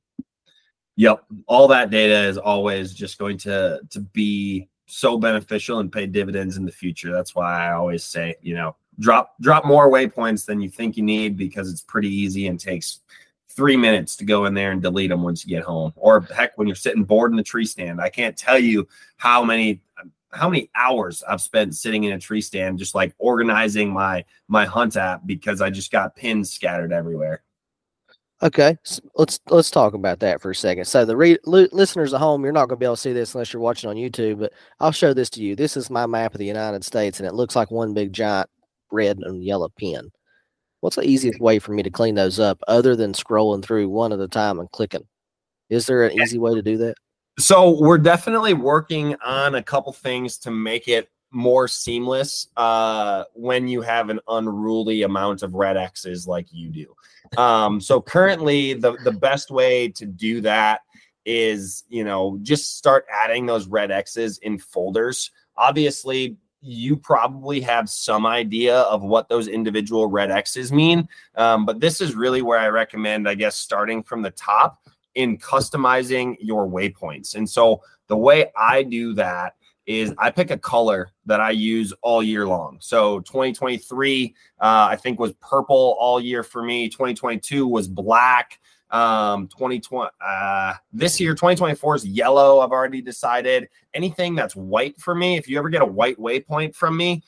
Yep. All that data is always just going to, to be so beneficial and pay dividends in the future. That's why I always say, you know, drop, drop more waypoints than you think you need, because it's pretty easy and takes three minutes to go in there and delete them once you get home. Or heck, when you're sitting bored in the tree stand, I can't tell you how many, how many hours I've spent sitting in a tree stand, just like organizing my, my hunt app, because I just got pins scattered everywhere. Okay, so let's let's talk about that for a second. So the re- li- listeners at home, you're not going to be able to see this unless you're watching on YouTube, but I'll show this to you. This is my map of the United States, and it looks like one big giant red and yellow pin. What's the easiest way for me to clean those up other than scrolling through one at a time and clicking? Is there an easy way to do that? So we're definitely working on a couple things to make it more seamless uh, when you have an unruly amount of red X's like you do. Um, so currently the, the best way to do that is, you know, just start adding those red X's in folders. Obviously, you probably have some idea of what those individual red X's mean. Um, but this is really where I recommend, I guess, starting from the top in customizing your waypoints. And so the way I do that is I pick a color that I use all year long. So twenty twenty-three, uh, I think was purple all year for me. twenty twenty-two was black. Um, twenty twenty, uh, this year, twenty twenty-four is yellow. I've already decided. Anything that's white for me, if you ever get a white waypoint from me,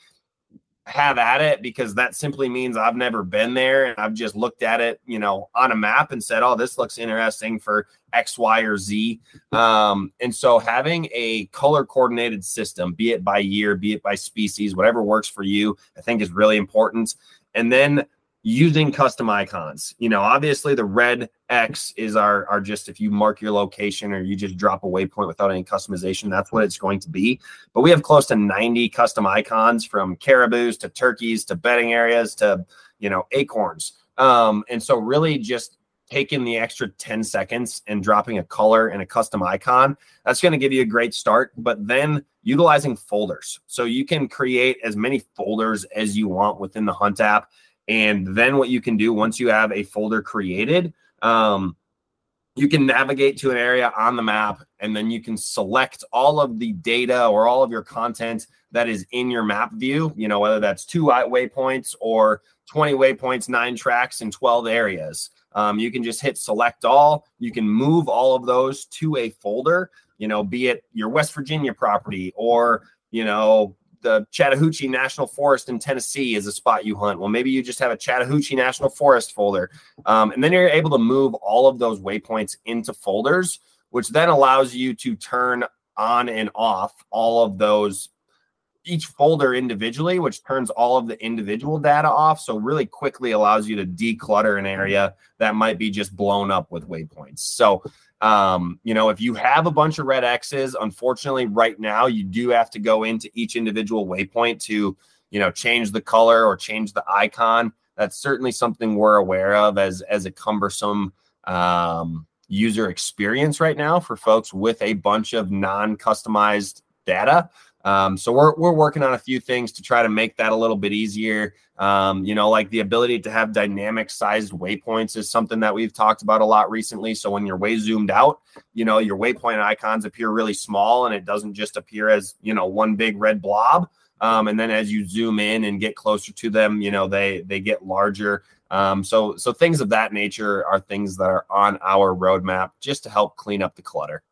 have at it, because that simply means I've never been there and I've just looked at it, you know, on a map and said, oh, this looks interesting for X, Y, or Z. Um, and so having a color coordinated system, be it by year, be it by species, whatever works for you, I think is really important. And then using custom icons, you know, obviously the red X is our, our just, if you mark your location or you just drop a waypoint without any customization, that's what it's going to be. But we have close to ninety custom icons, from caribous to turkeys to bedding areas to, you know, acorns. Um, and so really just taking the extra ten seconds and dropping a color and a custom icon, that's going to give you a great start. But then utilizing folders. So you can create as many folders as you want within the Hunt app. And then what you can do once you have a folder created, um, you can navigate to an area on the map, and then you can select all of the data or all of your content that is in your map view, you know, whether that's two waypoints or twenty waypoints, nine tracks, and twelve areas. Um, you can just hit select all. You can move all of those to a folder, you know, be it your West Virginia property or, you know, the Chattahoochee National Forest in Tennessee is a spot you hunt. Well, maybe you just have a Chattahoochee National Forest folder. Um, and then you're able to move all of those waypoints into folders, which then allows you to turn on and off all of those, each folder individually, which turns all of the individual data off. So really quickly allows you to declutter an area that might be just blown up with waypoints. So Um, you know, if you have a bunch of red X's, unfortunately right now you do have to go into each individual waypoint to, you know, change the color or change the icon. That's certainly something we're aware of as, as a cumbersome um, user experience right now for folks with a bunch of non-customized data. Um, so we're, we're working on a few things to try to make that a little bit easier. Um, you know, like the ability to have dynamic sized waypoints is something that we've talked about a lot recently. So when you're way zoomed out, you know, your waypoint icons appear really small and it doesn't just appear as, you know, one big red blob. Um, and then as you zoom in and get closer to them, you know, they, they get larger. Um, so, so things of that nature are things that are on our roadmap just to help clean up the clutter.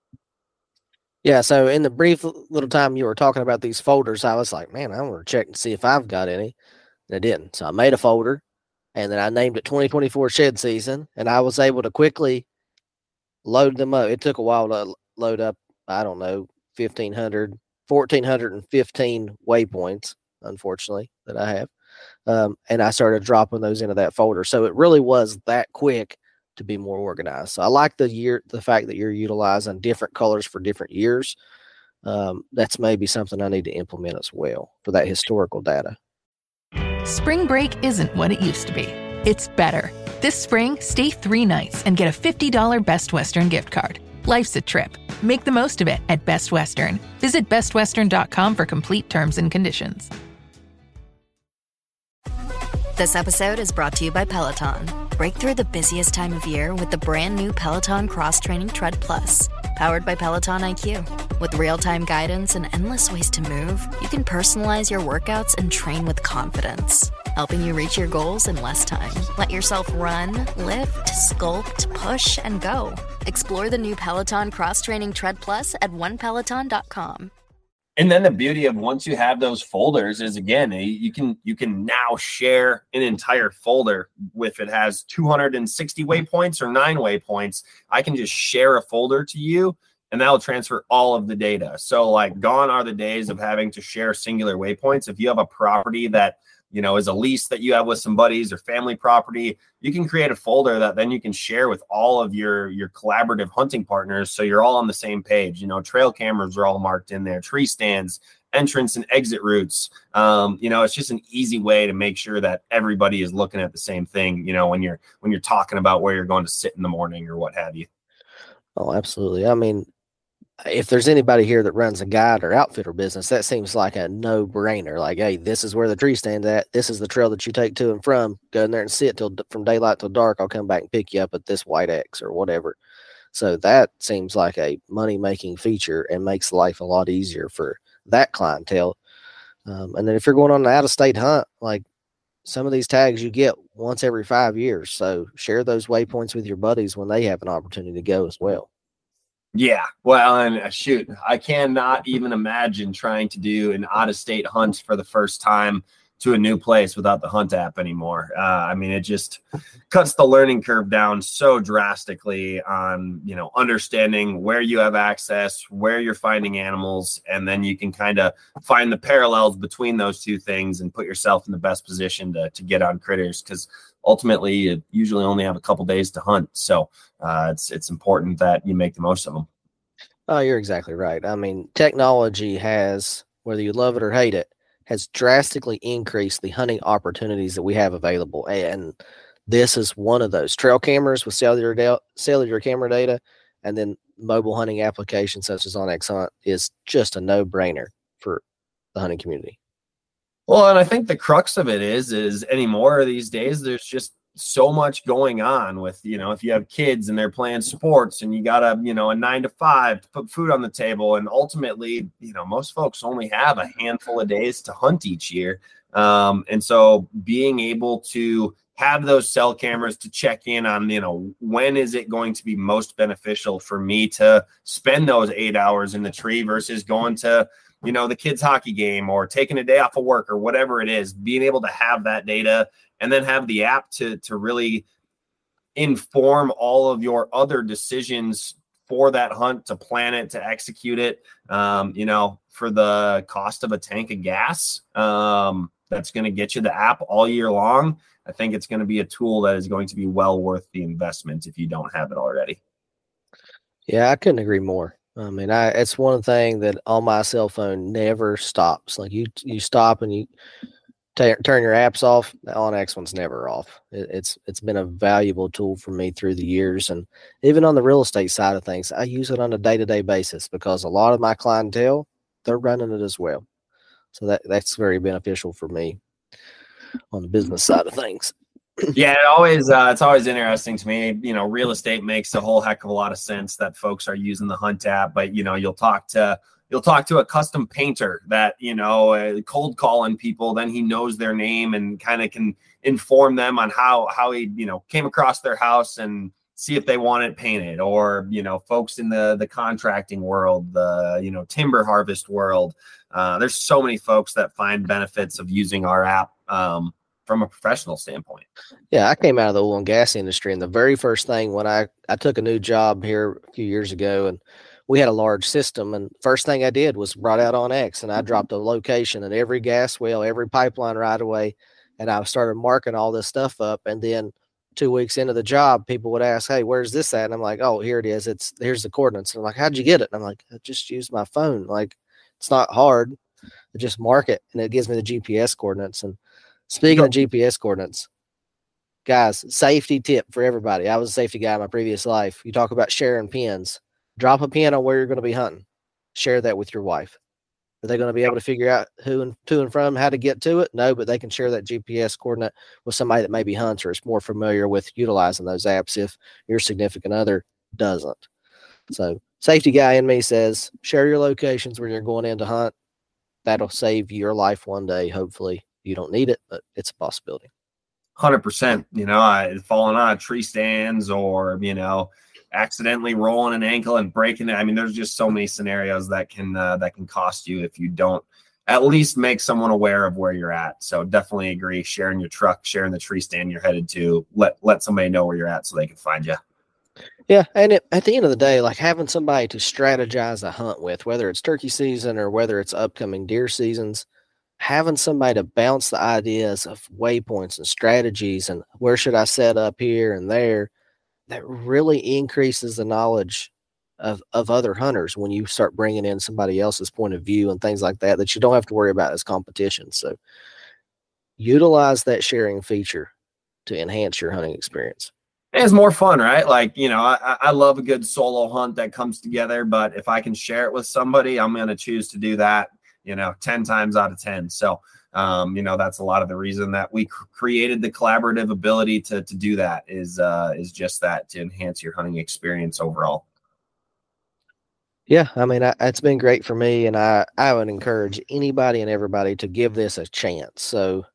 Yeah, so in the brief little time you were talking about these folders, I was like, man, I want to check and see if I've got any. And I didn't. So I made a folder, and then I named it twenty twenty-four Shed Season, and I was able to quickly load them up. It took a while to load up, I don't know, fifteen hundred, one thousand four hundred fifteen waypoints, unfortunately, that I have. Um, and I started dropping those into that folder. So it really was that quick to be more organized. So I like the year, the fact that you're utilizing different colors for different years. Um, that's maybe something I need to implement as well for that historical data. Spring break isn't what it used to be. It's better. This spring, stay three nights and get a fifty dollars Best Western gift card. Life's a trip. Make the most of it at Best Western. Visit best western dot com for complete terms and conditions. This episode is brought to you by Peloton. Break through the busiest time of year with the brand new Peloton Cross Training Tread Plus, powered by Peloton I Q. With real-time guidance and endless ways to move, you can personalize your workouts and train with confidence, helping you reach your goals in less time. Let yourself run, lift, sculpt, push, and go. Explore the new Peloton Cross Training Tread Plus at one peloton dot com. And then the beauty of once you have those folders is, again, you can you can now share an entire folder. If it has two hundred sixty waypoints or nine waypoints, I can just share a folder to you, and that'll transfer all of the data. So like gone are the days of having to share singular waypoints. If you have a property that, you know, is a lease that you have with some buddies or family property, you can create a folder that then you can share with all of your, your collaborative hunting partners. So you're all on the same page. You know, trail cameras are all marked in there, tree stands, entrance and exit routes. Um, you know, it's just an easy way to make sure that everybody is looking at the same thing, you know, when you're, when you're talking about where you're going to sit in the morning or what have you. Oh, absolutely. I mean, if there's anybody here that runs a guide or outfitter business, that seems like a no-brainer. Like, hey, this is where the tree stand's at. This is the trail that you take to and from. Go in there and sit till from daylight till dark. I'll come back and pick you up at this white X or whatever. So that seems like a money-making feature and makes life a lot easier for that clientele. Um, and then if you're going on an out-of-state hunt, like some of these tags you get once every five years. So share those waypoints with your buddies when they have an opportunity to go as well. Yeah, well, and uh, shoot, I cannot even imagine trying to do an out-of-state hunt for the first time to a new place without the Hunt app anymore. Uh, I mean, it just cuts the learning curve down so drastically on, you know, understanding where you have access, where you're finding animals, and then you can kind of find the parallels between those two things and put yourself in the best position to to get on critters, because ultimately you usually only have a couple days to hunt. So uh, it's it's important that you make the most of them. Oh, you're exactly right. I mean, technology has, whether you love it or hate it, has drastically increased the hunting opportunities that we have available. And this is one of those. Trail cameras with cellular, da- cellular camera data, and then mobile hunting applications such as OnX Hunt is just a no-brainer for the hunting community. Well, and I think the crux of it is, is anymore these days, there's just so much going on with, you know, if you have kids and they're playing sports and you got a, you know, a nine to five to put food on the table. And ultimately, you know, most folks only have a handful of days to hunt each year. Um, and so being able to have those cell cameras to check in on, you know, when is it going to be most beneficial for me to spend those eight hours in the tree versus going to, you know, the kids' hockey game or taking a day off of work or whatever it is, being able to have that data and then have the app to, to really inform all of your other decisions for that hunt, to plan it, to execute it. Um, you know, for the cost of a tank of gas, um, that's going to get you the app all year long. I think it's going to be a tool that is going to be well worth the investment if you don't have it already. Yeah, I couldn't agree more. I mean, I it's one thing that on my cell phone never stops. Like you, you stop and you t- turn your apps off. The OnX one's never off. It, it's it's been a valuable tool for me through the years, and even on the real estate side of things, I use it on a day to day basis because a lot of my clientele, they're running it as well. So that that's very beneficial for me on the business side of things. Yeah, it always uh, it's always interesting to me. You know, real estate makes a whole heck of a lot of sense that folks are using the Hunt app, but you know, you'll talk to you'll talk to a custom painter that, you know, uh, cold calling people, then he knows their name and kind of can inform them on how how he, you know, came across their house and see if they want it painted. Or, you know, folks in the the contracting world, the, you know, timber harvest world. Uh, there's so many folks that find benefits of using our app um, from a professional standpoint. Yeah, I came out of the oil and gas industry, and the very first thing when I, I took a new job here a few years ago, and we had a large system, and first thing I did was brought out OnX, and I dropped a location at every gas well, every pipeline right away, and I started marking all this stuff up. And then two weeks into the job, people would ask, hey, where's this at? And I'm like, oh, here it is. It's here's the coordinates. And I'm like, how'd you get it? And I'm like, I just used my phone. Like, it's not hard. I just mark it, and it gives me the G P S coordinates. And speaking of G P S coordinates, guys, safety tip for everybody. I was a safety guy in my previous life. You talk about sharing pins. Drop a pin on where you're going to be hunting. Share that with your wife. Are they going to be able to figure out who and to and from, how to get to it? No, but they can share that G P S coordinate with somebody that maybe hunts or is more familiar with utilizing those apps if your significant other doesn't. So safety guy in me says, share your locations when you're going in to hunt. That'll save your life one day. Hopefully you don't need it, but it's a possibility. one hundred percent. You know, I falling on tree stands or, you know, accidentally rolling an ankle and breaking it. I mean, there's just so many scenarios that can uh, that can cost you if you don't at least make someone aware of where you're at. So definitely agree. Sharing your truck, sharing the tree stand you're headed to, let let somebody know where you're at so they can find you. Yeah, and it, at the end of the day, like having somebody to strategize a hunt with, whether it's turkey season or whether it's upcoming deer seasons, having somebody to bounce the ideas of waypoints and strategies and where should I set up here and there, that really increases the knowledge of, of other hunters when you start bringing in somebody else's point of view and things like that, that you don't have to worry about as competition. So utilize that sharing feature to enhance your hunting experience. It's more fun, right? Like, you know, I, I love a good solo hunt that comes together, but if I can share it with somebody, I'm going to choose to do that, you know, ten times out of ten. So, um, you know, that's a lot of the reason that we cr- created the collaborative ability to, to do that is, uh, is just that, to enhance your hunting experience overall. Yeah. I mean, I, it's been great for me, and I, I would encourage anybody and everybody to give this a chance. So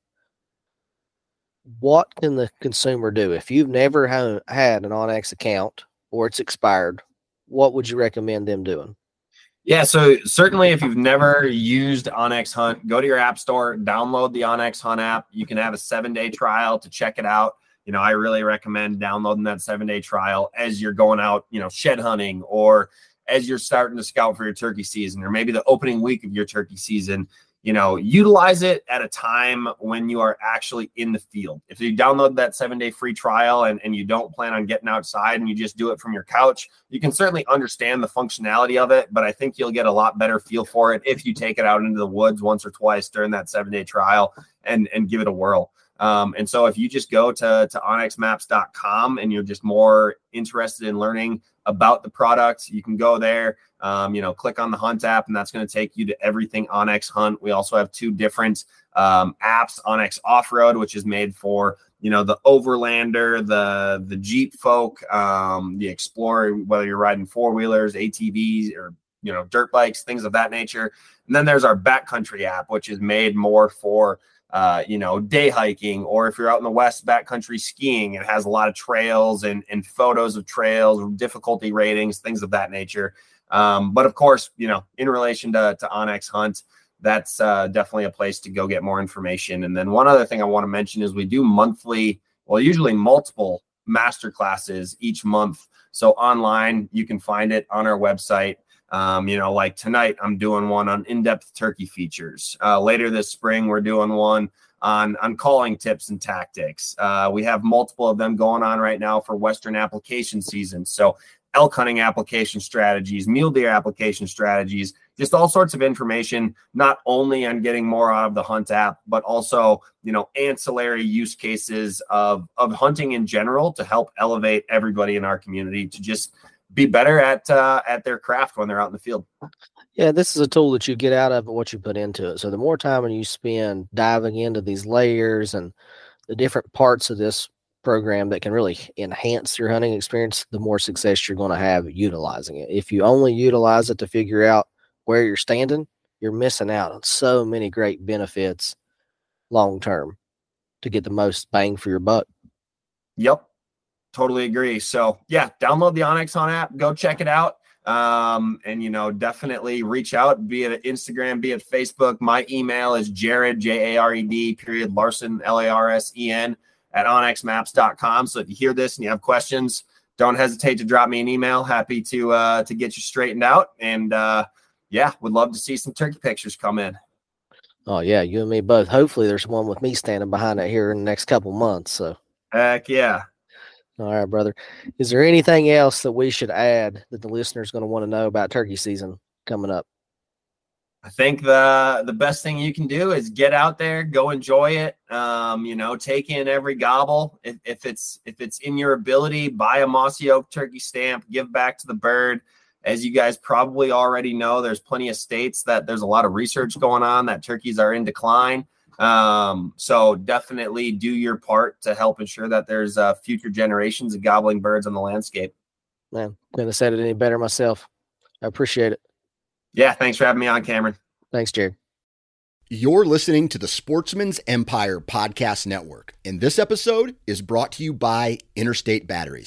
what can the consumer do? If you've never ha- had an onX account or it's expired, what would you recommend them doing? Yeah, so certainly if you've never used onX Hunt, go to your app store, download the onX Hunt app. You can have a seven-day trial to check it out. You know, I really recommend downloading that seven-day trial as you're going out, you know, shed hunting, or as you're starting to scout for your turkey season, or maybe the opening week of your turkey season. You know, utilize it at a time when you are actually in the field. If you download that seven day free trial and, and you don't plan on getting outside and you just do it from your couch, you can certainly understand the functionality of it, but I think you'll get a lot better feel for it if you take it out into the woods once or twice during that seven day trial and, and give it a whirl. Um, and so if you just go to, to onX maps dot com and you're just more interested in learning about the product, you can go there, um, you know, click on the Hunt app, and that's going to take you to everything onX Hunt. We also have two different um, apps, onX Off-Road, which is made for, you know, the overlander, the, the Jeep folk, um, the Explorer, whether you're riding four-wheelers, A T Vs, or, you know, dirt bikes, things of that nature. And then there's our Backcountry app, which is made more for Uh, you know, day hiking, or if you're out in the West, backcountry skiing. It has a lot of trails and, and photos of trails, difficulty ratings, things of that nature. Um, but of course, you know, in relation to, to onX Hunt, that's uh, definitely a place to go get more information. And then one other thing I want to mention is we do monthly, well, usually multiple master classes each month. So online, you can find it on our website. Um, you know, like tonight, I'm doing one on in-depth turkey features. Uh, later this spring, we're doing one on, on calling tips and tactics. Uh, we have multiple of them going on right now for Western application season. So elk hunting application strategies, mule deer application strategies, just all sorts of information, not only on getting more out of the Hunt app, but also, you know, ancillary use cases of, of hunting in general to help elevate everybody in our community to just be better at uh, at their craft when they're out in the field. Yeah, this is a tool that you get out of what you put into it. So the more time you spend diving into these layers and the different parts of this program that can really enhance your hunting experience, the more success you're going to have utilizing it. If you only utilize it to figure out where you're standing, you're missing out on so many great benefits long term to get the most bang for your buck. Yep. Totally agree. So yeah, download the onX Hunt app, go check it out. Um, and, you know, definitely reach out, be it Instagram, be it Facebook. My email is Jared, J A R E D, period, Larson, L A R S E N, at onX maps dot com. So if you hear this and you have questions, don't hesitate to drop me an email. Happy to, uh, to get you straightened out. And, uh, yeah, would love to see some turkey pictures come in. Oh yeah. You and me both. Hopefully there's one with me standing behind it here in the next couple months. So heck yeah. All right, brother. Is there anything else that we should add that the listener's going to want to know about turkey season coming up? I think the the best thing you can do is get out there, go enjoy it. Um, you know, take in every gobble. If, if it's if it's in your ability, buy a Mossy Oak turkey stamp, give back to the bird. As you guys probably already know, there's plenty of states that there's a lot of research going on that turkeys are in decline. Um, so definitely do your part to help ensure that there's uh, future generations of gobbling birds on the landscape. Man, couldn't have said it any better myself. I appreciate it. Yeah. Thanks for having me on, Cameron. Thanks, Jared. You're listening to the Sportsman's Empire Podcast Network, and this episode is brought to you by Interstate Batteries.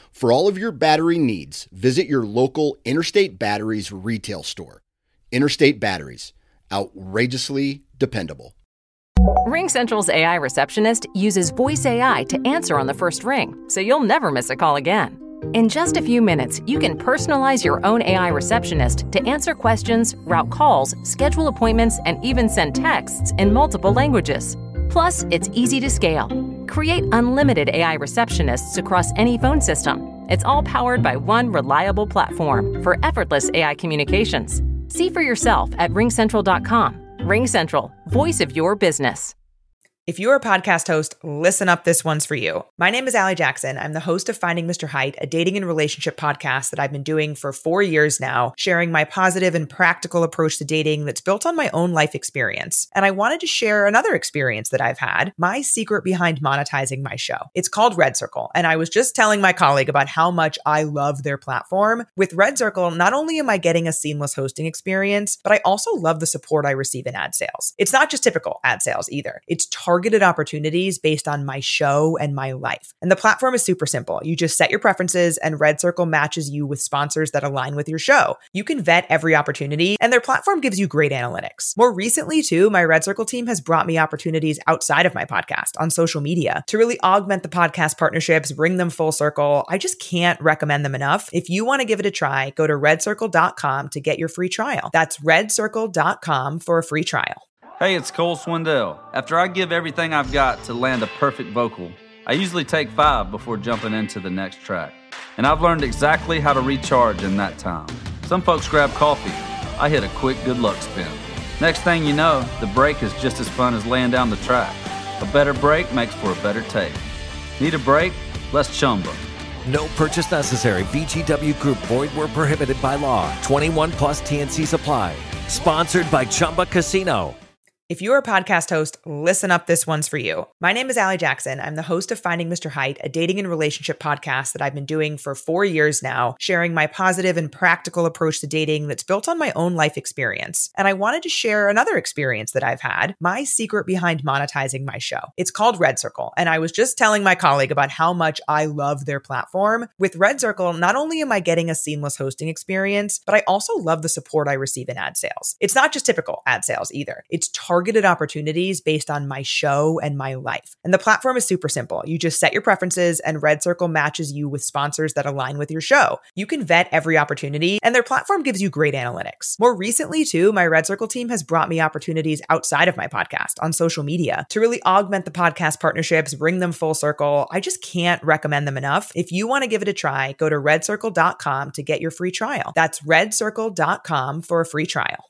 For all of your battery needs, visit your local Interstate Batteries retail store. Interstate Batteries, outrageously dependable. RingCentral's A I receptionist uses voice A I to answer on the first ring, so you'll never miss a call again. In just a few minutes, you can personalize your own A I receptionist to answer questions, route calls, schedule appointments, and even send texts in multiple languages. Plus, it's easy to scale. Create unlimited A I receptionists across any phone system. It's all powered by one reliable platform for effortless A I communications. See for yourself at ring central dot com. RingCentral, voice of your business. If you're a podcast host, listen up, this one's for you. My name is Allie Jackson. I'm the host of Finding Mister Height, a dating and relationship podcast that I've been doing for four years now, sharing my positive and practical approach to dating that's built on my own life experience. And I wanted to share another experience that I've had, my secret behind monetizing my show. It's called Red Circle, and I was just telling my colleague about how much I love their platform. With Red Circle, not only am I getting a seamless hosting experience, but I also love the support I receive in ad sales. It's not just typical ad sales either. It's targeted targeted opportunities based on my show and my life. And the platform is super simple. You just set your preferences and Red Circle matches you with sponsors that align with your show. You can vet every opportunity and their platform gives you great analytics. More recently too, my Red Circle team has brought me opportunities outside of my podcast on social media to really augment the podcast partnerships, bring them full circle. I just can't recommend them enough. If you want to give it a try, go to red circle dot com to get your free trial. That's red circle dot com for a free trial. Hey, it's Cole Swindell. After I give everything I've got to land a perfect vocal, I usually take five before jumping into the next track. And I've learned exactly how to recharge in that time. Some folks grab coffee. I hit a quick good luck spin. Next thing you know, the break is just as fun as laying down the track. A better break makes for a better take. Need a break? Let's Chumba. No purchase necessary. V G W Group. Void where prohibited by law. twenty-one plus T N Cs apply. Sponsored by Chumba Casino. If you're a podcast host, listen up, this one's for you. My name is Allie Jackson. I'm the host of Finding Mister Height, a dating and relationship podcast that I've been doing for four years now, sharing my positive and practical approach to dating that's built on my own life experience. And I wanted to share another experience that I've had, my secret behind monetizing my show. It's called Red Circle, and I was just telling my colleague about how much I love their platform. With Red Circle, not only am I getting a seamless hosting experience, but I also love the support I receive in ad sales. It's not just typical ad sales either. It's targeted targeted opportunities based on my show and my life. And the platform is super simple. You just set your preferences and Red Circle matches you with sponsors that align with your show. You can vet every opportunity and their platform gives you great analytics. More recently too, my Red Circle team has brought me opportunities outside of my podcast on social media to really augment the podcast partnerships, bring them full circle. I just can't recommend them enough. If you want to give it a try, go to red circle dot com to get your free trial. That's red circle dot com for a free trial.